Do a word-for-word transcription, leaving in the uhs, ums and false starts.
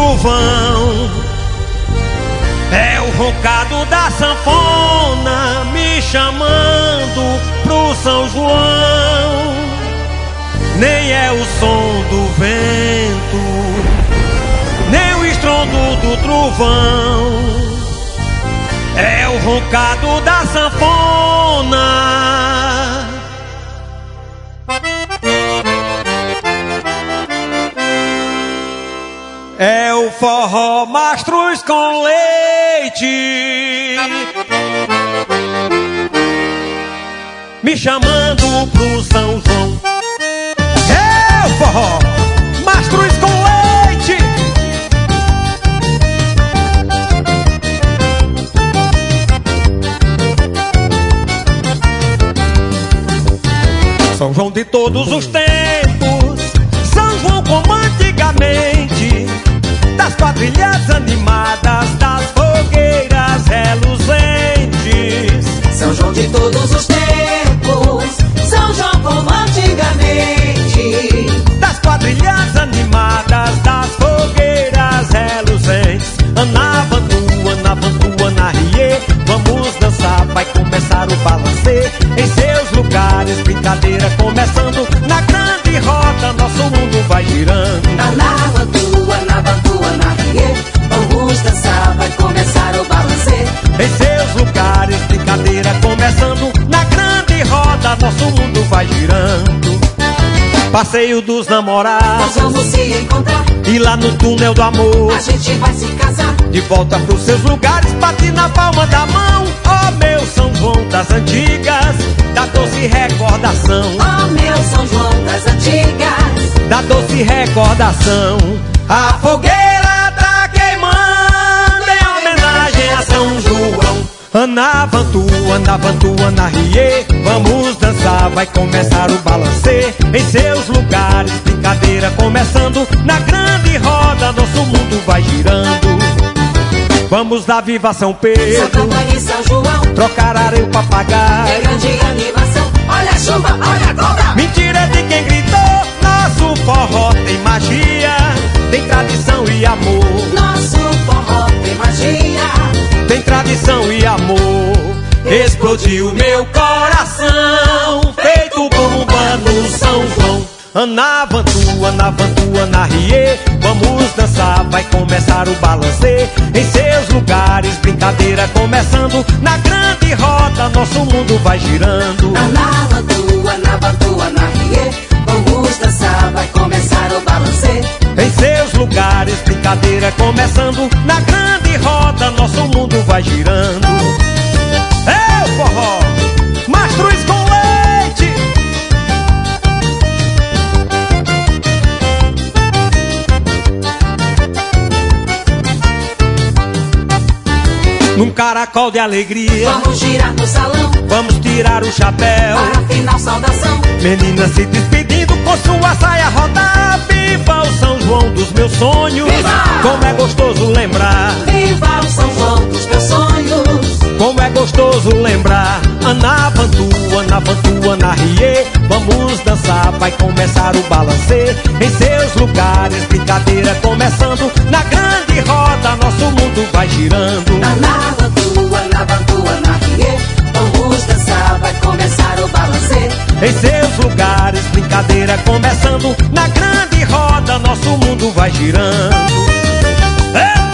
trovão. É o roncado da sanfona me chamando pro São João. Nem é o som do vento, nem o estrondo do trovão. É o roncado da sanfona. É o forró Mastruz com leite me chamando pro São João. É o forró Mastruz com leite. São João de todos os tempos, São João como antigamente, das quadrilhas animadas, das fogueiras reluzentes. São João de todos os tempos, São João como antigamente, das quadrilhas animadas, das fogueiras reluzentes. Anavantu, anavantu, anarriê, vamos dançar, vai começar o balancê. Em seus lugares, brincadeira começando, na grande roda nosso mundo vai girando. Anavantu, anavantu, anarriê, vamos dançar, vai começar o balancê. Em seus lugares, brincadeira começando, na grande roda nosso mundo vai girando. Passeio dos namorados, nós vamos se encontrar, e lá no túnel do amor a gente vai se casar. De volta pros seus lugares, bate na palma da mão. Oh meu São João das antigas, da doce recordação. Oh meu São João das antigas, da doce recordação. A fogueira tá queimando em homenagem a São João. Anavantu, anavantu, anarriê, vamos dançar, vai começar o balancê. Em seus lugares, brincadeira começando, na grande roda nosso mundo vai girando. Vamos dar viva São Pedro, São Campanha e São João, trocar areia pra pagar. é grande animação, olha a chuva, olha a cobra. Mentira de quem gritou, nosso forró tem magia, tem tradição e amor. Nosso forró tem magia, tem tradição e amor. Explodiu meu coração, feito bomba no São João. Anavantu, anavantu, anarriê, vamos dançar, vai começar o balancê. Em seus lugares, brincadeira começando, na grande roda nosso mundo vai girando. Anavantu, anavantu, anarriê, vamos dançar, vai começar o balancê. Em seus lugares, brincadeira começando, na grande roda nosso mundo vai girando. É o forró Mastruz com leite. Num caracol de alegria, vamos girar no salão, vamos tirar o chapéu, para a final saudação. menina se despedindo com sua saia rodar. Viva o São João dos meus sonhos, Viva! Como é gostoso lembrar. Viva o São João dos meus sonhos, Como é gostoso lembrar. Anavantu, anavantu, anarriê, vamos dançar, vai começar o balancê. Em seus lugares, brincadeira começando, na grande roda nosso mundo vai girando. Anavantu, anavantu, anarriê, vamos dançar, vai começar o balancê. Em seus lugares, brincadeira começando, na grande roda nosso mundo vai girando. É!